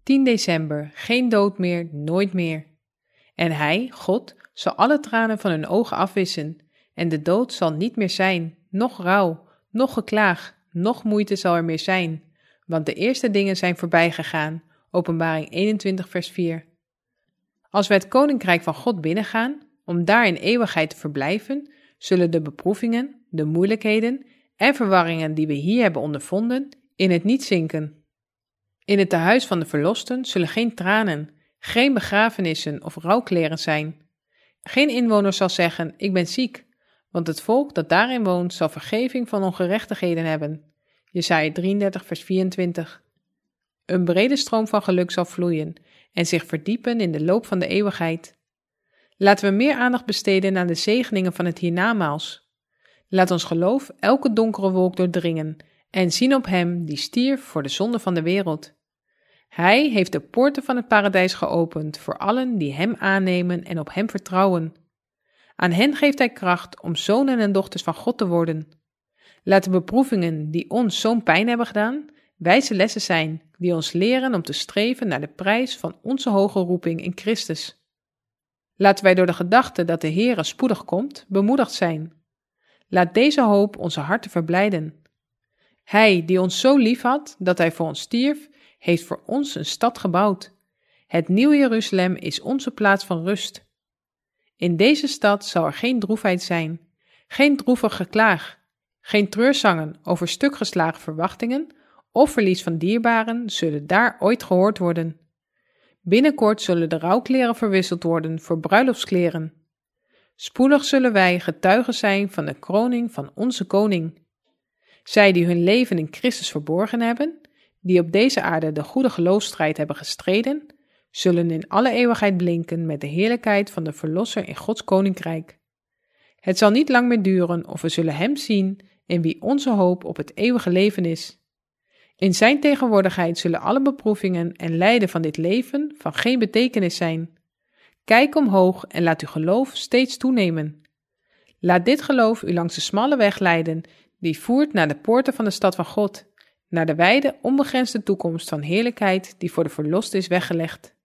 10 december, geen dood meer, nooit meer. En hij, God, zal alle tranen van hun ogen afwissen, en de dood zal niet meer zijn, noch rouw, noch geklaag, noch moeite zal er meer zijn, want de eerste dingen zijn voorbij gegaan. Openbaring 21 vers 4. Als wij het koninkrijk van God binnengaan, om daar in eeuwigheid te verblijven, zullen de beproevingen, de moeilijkheden en verwarringen die we hier hebben ondervonden, in het niet zinken. In het tehuis van de verlosten zullen geen tranen, geen begrafenissen of rouwkleren zijn. Geen inwoner zal zeggen, ik ben ziek, want het volk dat daarin woont zal vergeving van ongerechtigheden hebben. Jesaja 33 vers 24. Een brede stroom van geluk zal vloeien en zich verdiepen in de loop van de eeuwigheid. Laten we meer aandacht besteden aan de zegeningen van het hiernamaals. Laat ons geloof elke donkere wolk doordringen en zien op hem die stierf voor de zonde van de wereld. Hij heeft de poorten van het paradijs geopend voor allen die hem aannemen en op hem vertrouwen. Aan hen geeft hij kracht om zonen en dochters van God te worden. Laat de beproevingen die ons zo'n pijn hebben gedaan, wijze lessen zijn die ons leren om te streven naar de prijs van onze hoge roeping in Christus. Laten wij door de gedachte dat de Heere spoedig komt, bemoedigd zijn. Laat deze hoop onze harten verblijden. Hij die ons zo lief had dat hij voor ons stierf, heeft voor ons een stad gebouwd. Het nieuwe Jeruzalem is onze plaats van rust. In deze stad zal er geen droefheid zijn, geen droevig geklaag, geen treurzangen over stukgeslagen verwachtingen of verlies van dierbaren zullen daar ooit gehoord worden. Binnenkort zullen de rouwkleren verwisseld worden voor bruiloftskleren. Spoedig zullen wij getuigen zijn van de kroning van onze koning. Zij die hun leven in Christus verborgen hebben, die op deze aarde de goede geloofsstrijd hebben gestreden, zullen in alle eeuwigheid blinken met de heerlijkheid van de Verlosser in Gods koninkrijk. Het zal niet lang meer duren of we zullen hem zien in wie onze hoop op het eeuwige leven is. In zijn tegenwoordigheid zullen alle beproevingen en lijden van dit leven van geen betekenis zijn. Kijk omhoog en laat uw geloof steeds toenemen. Laat dit geloof u langs de smalle weg leiden die voert naar de poorten van de stad van God, naar de wijde, onbegrensde toekomst van heerlijkheid die voor de verlosten is weggelegd.